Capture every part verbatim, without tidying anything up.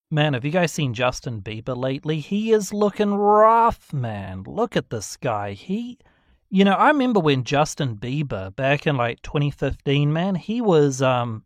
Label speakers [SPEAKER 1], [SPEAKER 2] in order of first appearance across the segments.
[SPEAKER 1] Man, have you guys seen Justin Bieber lately? He is looking rough, man. Look at this guy. He, you know, I remember when Justin Bieber, back in like twenty fifteen, man, he was, um,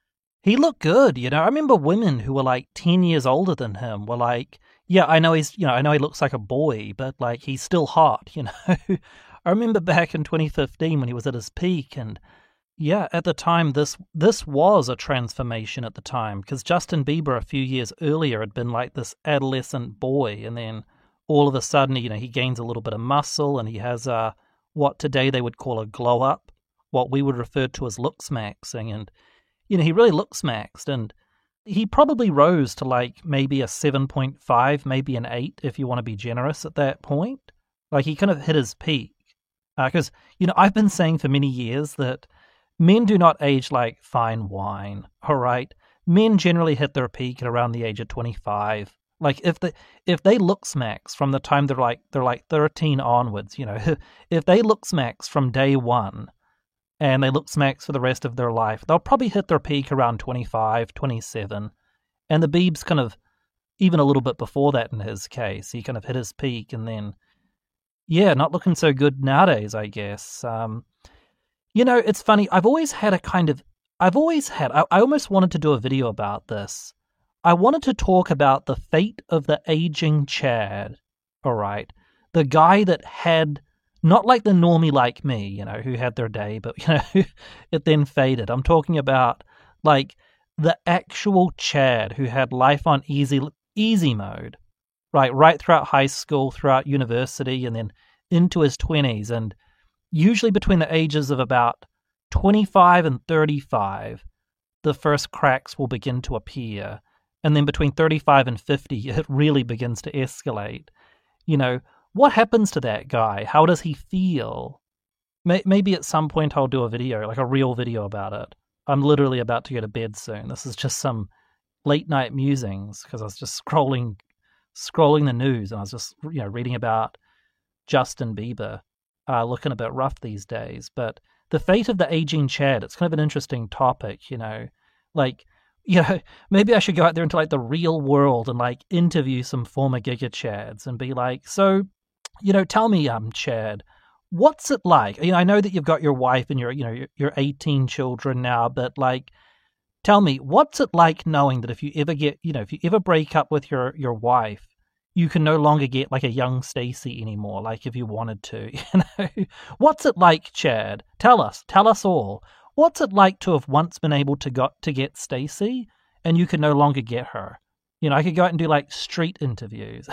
[SPEAKER 1] he looked good, you know. I remember women who were like ten years older than him were like, yeah, I know he's, you know, I know he looks like a boy, but like he's still hot, you know. I remember back in twenty fifteen when he was at his peak, and yeah, at the time, this this was a transformation at the time, because Justin Bieber a few years earlier had been like this adolescent boy, and then all of a sudden, you know, he gains a little bit of muscle, and he has uh, what today they would call a glow up, what we would refer to as looks maxing, and you know, he really looks maxed, and he probably rose to like maybe a seven point five, maybe an eight, if you want to be generous at that point. Like he kind of hit his peak, because uh, you know, I've been saying for many years that men do not age like fine wine, all right? Men generally hit their peak at around the age of twenty-five. Like if they if they looks max from the time they're like they're like thirteen onwards, you know, if they looks max from day one and they looks max for the rest of their life, they'll probably hit their peak around twenty-five, twenty-seven. And the Biebs kind of even a little bit before that in his case. He kind of hit his peak and then yeah, not looking so good nowadays, I guess. Um You know, it's funny. I've always had a kind of, I've always had, I, I almost wanted to do a video about this. I wanted to talk about the fate of the aging Chad, all right? The guy that had, not like the normie like me, you know, who had their day, but, you know, it then faded. I'm talking about, like, the actual Chad who had life on easy, easy mode, right? Right throughout high school, throughout university, and then into his twenties, and usually between the ages of about twenty-five and thirty-five, the first cracks will begin to appear. And then between thirty-five and fifty, it really begins to escalate. You know, what happens to that guy? How does he feel? Maybe at some point I'll do a video, like a real video about it. I'm literally about to go to bed soon. This is just some late night musings because I was just scrolling, scrolling the news, and I was just, you know, reading about Justin Bieber. Uh, looking a bit rough these days, but the fate of the aging Chad, it's kind of an interesting topic, you know, like, you know, maybe I should go out there into like the real world and like interview some former Giga Chads and be like, so, you know, tell me, um, Chad, what's it like? You know, I know that you've got your wife and your, you know, your, your eighteen children now, but like, tell me, what's it like knowing that if you ever get, you know, if you ever break up with your, your wife, you can no longer get like a young Stacy anymore, like if you wanted to, you know? What's it like, Chad? Tell us, tell us all. What's it like to have once been able to got to get Stacy and you can no longer get her? You know, I could go out and do like street interviews.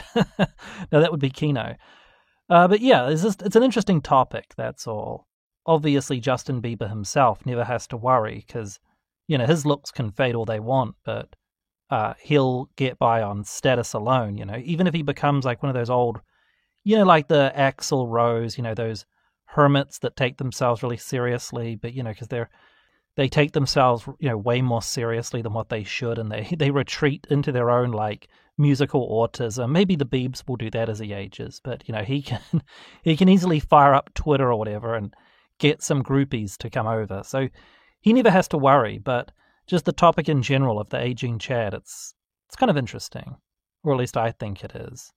[SPEAKER 1] Now that would be Kino. Uh, but yeah, it's just, it's an interesting topic, that's all. Obviously, Justin Bieber himself never has to worry because, you know, his looks can fade all they want, but Uh, he'll get by on status alone, you know, even if he becomes like one of those old, you know, like the Axl Rose, you know, those hermits that take themselves really seriously, but, you know, because they're, they take themselves, you know, way more seriously than what they should, and they, they retreat into their own, like, musical autism. Maybe the Biebs will do that as he ages, but, you know, he can, he can easily fire up Twitter or whatever and get some groupies to come over, so he never has to worry, but just the topic in general of the aging Chad, it's it's kind of interesting, or at least I think it is.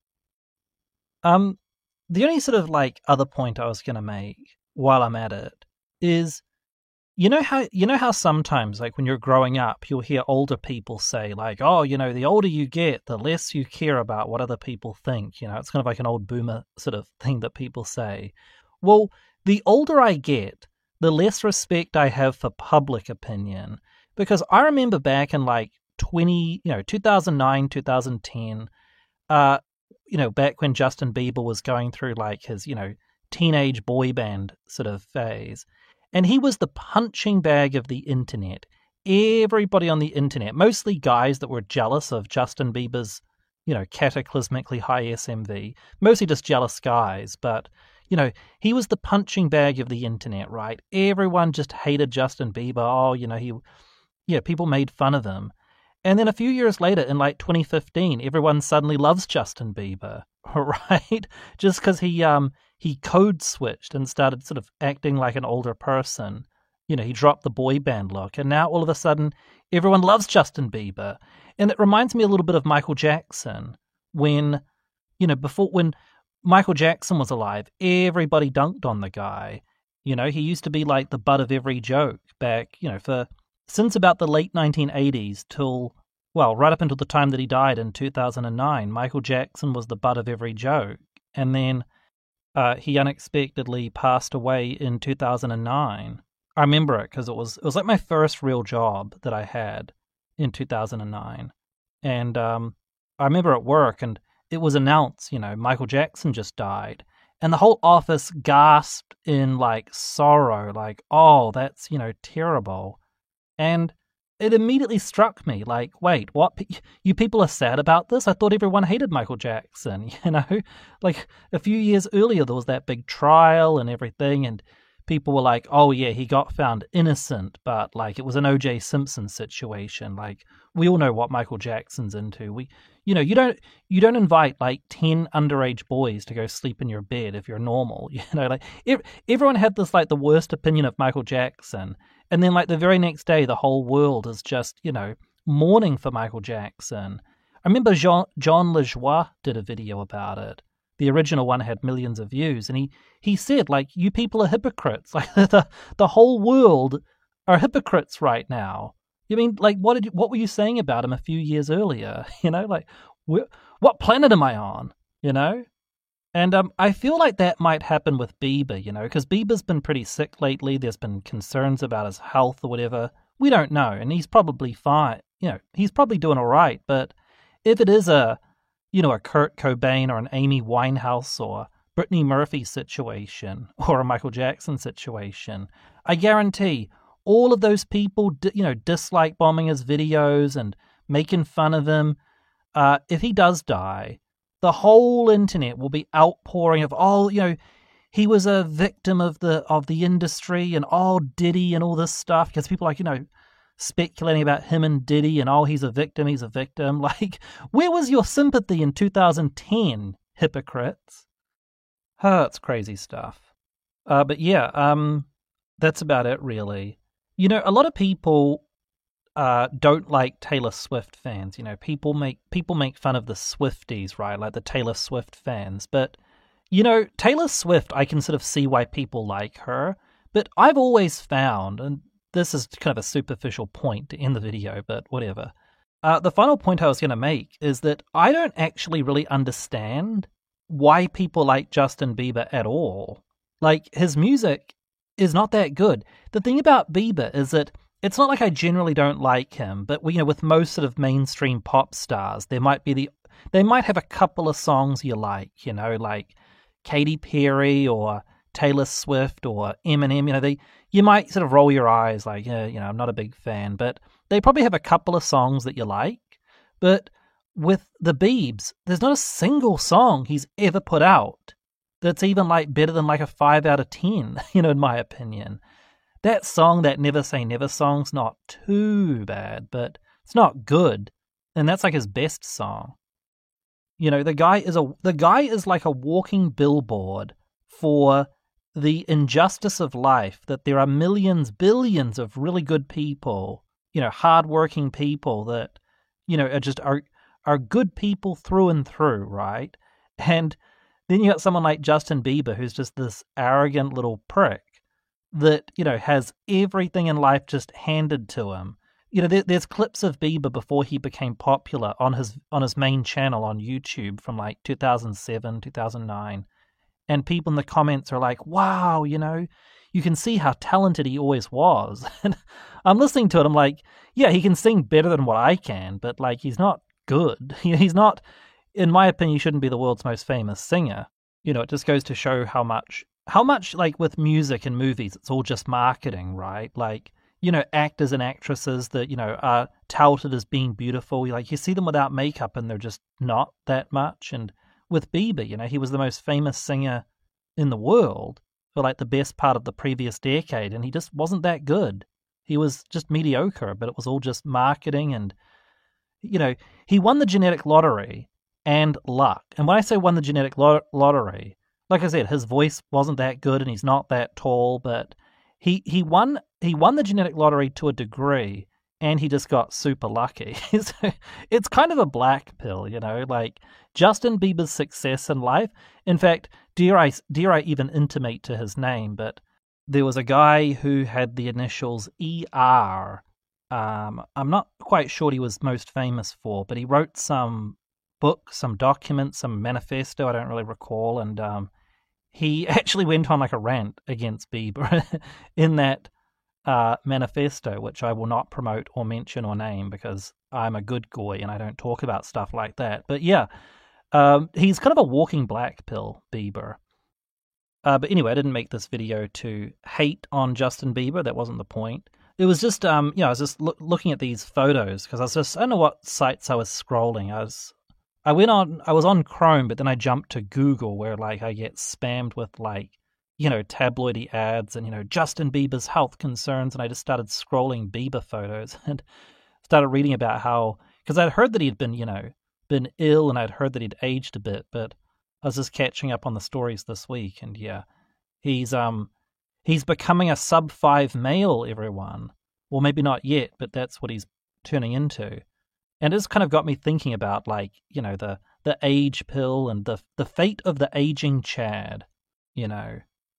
[SPEAKER 1] Um, the only sort of like other point I was gonna make while I'm at it is, you know how you know how sometimes like when you're growing up, you'll hear older people say like, oh, you know, the older you get, the less you care about what other people think. You know, it's kind of like an old boomer sort of thing that people say. Well, the older I get, the less respect I have for public opinion. Because I remember back in like twenty, you know, two thousand nine, two thousand ten, uh, you know, back when Justin Bieber was going through like his, you know, teenage boy band sort of phase, and he was the punching bag of the internet. Everybody on the internet, mostly guys that were jealous of Justin Bieber's, you know, cataclysmically high S M V, mostly just jealous guys, but you know, he was the punching bag of the internet, right? Everyone just hated Justin Bieber. Oh, you know, he, yeah, people made fun of him. And then a few years later, in like twenty fifteen, everyone suddenly loves Justin Bieber, right? Just because he um he code switched and started sort of acting like an older person. You know, he dropped the boy band look, and now all of a sudden, everyone loves Justin Bieber. And it reminds me a little bit of Michael Jackson when, you know, before when Michael Jackson was alive, everybody dunked on the guy. You know, he used to be like the butt of every joke back, you know, for since about the late nineteen eighties till, well, right up until the time that he died in two thousand nine. Michael Jackson was the butt of every joke. And then uh, he unexpectedly passed away in two thousand nine. I remember it because it was, it was like my first real job that I had in two thousand nine. And um, I remember at work, and it was announced, you know, Michael Jackson just died. And the whole office gasped in, like, sorrow, like, oh, that's, you know, terrible. And it immediately struck me, like, wait, what? You people are sad about this? I thought everyone hated Michael Jackson, you know? Like, a few years earlier, there was that big trial and everything, and people were like, oh, yeah, he got found innocent, but, like, it was an O J Simpson situation. Like, we all know what Michael Jackson's into. We, you know, you don't you don't invite, like, ten underage boys to go sleep in your bed if you're normal, you know? Like, everyone had this, like, the worst opinion of Michael Jackson, and then, like, the very next day, the whole world is just, you know, mourning for Michael Jackson. I remember Jean, John LeJoie did a video about it. The original one had millions of views, and he, he said, like, you people are hypocrites. Like, the the whole world are hypocrites right now. You mean, like, what did you, what were you saying about him a few years earlier? You know, like, wh- what planet am I on? You know? And um, I feel like that might happen with Bieber, you know, because Bieber's been pretty sick lately. There's been concerns about his health or whatever. We don't know, and he's probably fine. You know, he's probably doing all right. But if it is a, you know, a Kurt Cobain or an Amy Winehouse or Brittany Murphy situation or a Michael Jackson situation, I guarantee all of those people, you know, dislike bombing his videos and making fun of him. Uh, if he does die, the whole internet will be outpouring of, oh, you know, he was a victim of the of the industry and oh, Diddy and all this stuff, because people are like, you know, speculating about him and Diddy and oh, he's a victim, he's a victim. Like, where was your sympathy in two thousand ten, hypocrites? Oh, it's crazy stuff. Uh, but yeah, um, that's about it, really. You know, a lot of people uh, don't like Taylor Swift fans. You know, people make people make fun of the Swifties, right? Like the Taylor Swift fans. But, you know, Taylor Swift, I can sort of see why people like her. But I've always found, and this is kind of a superficial point to end the video, but whatever. Uh, the final point I was going to make is that I don't actually really understand why people like Justin Bieber at all. Like, his music is not that good. The thing about Bieber is that it's not like I generally don't like him, but you know, with most sort of mainstream pop stars, there might be the they might have a couple of songs you like, you know, like Katy Perry or Taylor Swift or Eminem. You know, they you might sort of roll your eyes like, yeah, you know, I'm not a big fan, but they probably have a couple of songs that you like. But with the Biebs, there's not a single song he's ever put out that's even like better than like a five out of ten, you know, in my opinion. That song, that Never Say Never song's not too bad, but it's not good. And that's like his best song. You know, the guy is a the guy is like a walking billboard for the injustice of life, that there are millions, billions of really good people, you know, hardworking people that, you know, are just are are good people through and through, right? And then you got someone like Justin Bieber, who's just this arrogant little prick that, you know, has everything in life just handed to him. You know, there, there's clips of Bieber before he became popular on his on his main channel on YouTube from like two thousand seven, two thousand nine. And people in the comments are like, wow, you know, you can see how talented he always was. And I'm listening to it, I'm like, yeah, he can sing better than what I can, but like, he's not good. You know, he's not, in my opinion, he shouldn't be the world's most famous singer. You know, it just goes to show how much How much, like, with music and movies, it's all just marketing, right? Like, you know, actors and actresses that, you know, are touted as being beautiful. Like, you see them without makeup and they're just not that much. And with Bieber, you know, he was the most famous singer in the world for, like, the best part of the previous decade, and he just wasn't that good. He was just mediocre, but it was all just marketing. And, you know, he won the genetic lottery and luck. And when I say won the genetic lo- lottery, like I said, his voice wasn't that good and he's not that tall, but he, he won he won the genetic lottery to a degree, and he just got super lucky. So it's kind of a black pill, you know, like Justin Bieber's success in life. In fact, dare I, dare I even intimate to his name, but there was a guy who had the initials E R. Um, I'm not quite sure what he was most famous for, but he wrote some book, some document, some manifesto, I don't really recall, and um, he actually went on like a rant against Bieber in that uh, manifesto, which I will not promote or mention or name because I'm a good guy and I don't talk about stuff like that. But yeah, um, he's kind of a walking black pill, Bieber. Uh, but anyway, I didn't make this video to hate on Justin Bieber. That wasn't the point. It was just, um, you know, I was just lo- looking at these photos because I was just, I don't know what sites I was scrolling. I was, I went on, I was on Chrome, but then I jumped to Google where like I get spammed with like, you know, tabloidy ads and, you know, Justin Bieber's health concerns. And I just started scrolling Bieber photos and started reading about how, because I'd heard that he'd been, you know, been ill and I'd heard that he'd aged a bit, but I was just catching up on the stories this week. And yeah, he's, um, he's becoming a sub five male, everyone. Well, maybe not yet, but that's what he's turning into. And it's kind of got me thinking about like, you know, the, the age pill and the, the fate of the aging Chad, you know.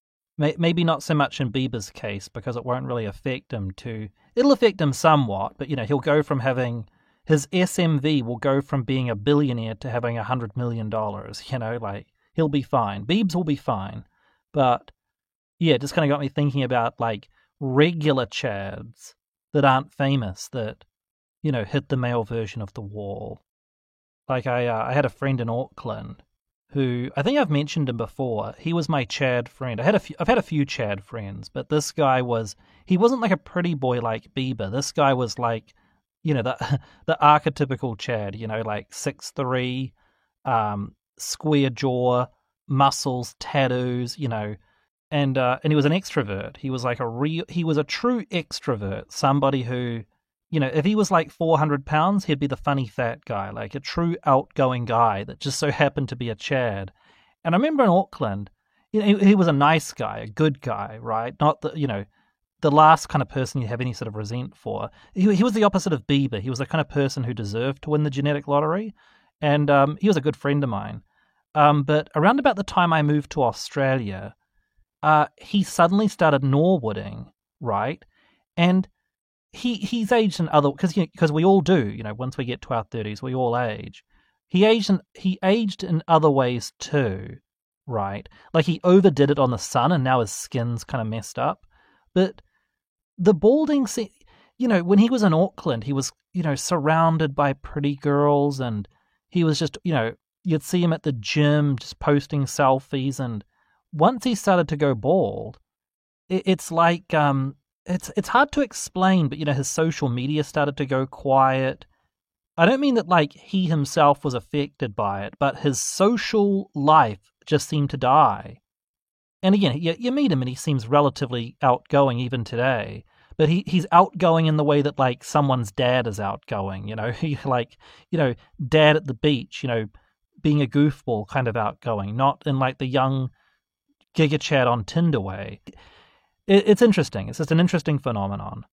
[SPEAKER 1] Maybe not so much in Bieber's case because it won't really affect him to... It'll affect him somewhat, but, you know, he'll go from having... His S M V will go from being a billionaire to having a hundred million dollars, you know, like, he'll be fine. Biebs will be fine. But, yeah, it just kind of got me thinking about, like, regular Chads that aren't famous that, you know, hit the male version of the wall. Like, I, uh, I had a friend in Auckland who, I think I've mentioned him before. He was my Chad friend. I had a few, I've had a few Chad friends, but this guy was, he wasn't like a pretty boy like Bieber. This guy was like, you know, the the archetypical Chad, you know, like six three, um, square jaw, muscles, tattoos, you know, and uh, and he was an extrovert. He was like a real, he was a true extrovert, somebody who, you know, if he was like four hundred pounds, he'd be the funny fat guy, like a true outgoing guy that just so happened to be a Chad. And I remember in Auckland, you know, he, he was a nice guy, a good guy, right? Not the, you know, the last kind of person you have any sort of resent for. He, he was the opposite of Bieber. He was the kind of person who deserved to win the genetic lottery. And um, he was a good friend of mine. Um, but around about the time I moved to Australia, uh, he suddenly started Norwooding, right? And He he's aged in other because because you know, we all do, you know, once we get to our thirties, we all age. He aged in, he aged in other ways too, right? Like he overdid it on the sun, and now his skin's kind of messed up. But the balding, you know, when he was in Auckland, he was, you know, surrounded by pretty girls, and he was just, you know, you'd see him at the gym just posting selfies, and once he started to go bald, it, it's like um. It's it's hard to explain, but, you know, his social media started to go quiet. I don't mean that, like, he himself was affected by it, but his social life just seemed to die. And again, you, you meet him and he seems relatively outgoing even today, but he, he's outgoing in the way that, like, someone's dad is outgoing, you know? He, like, you know, dad at the beach, you know, being a goofball kind of outgoing, not in, like, the young Giga Chad on Tinder way. It's interesting. It's just an interesting phenomenon.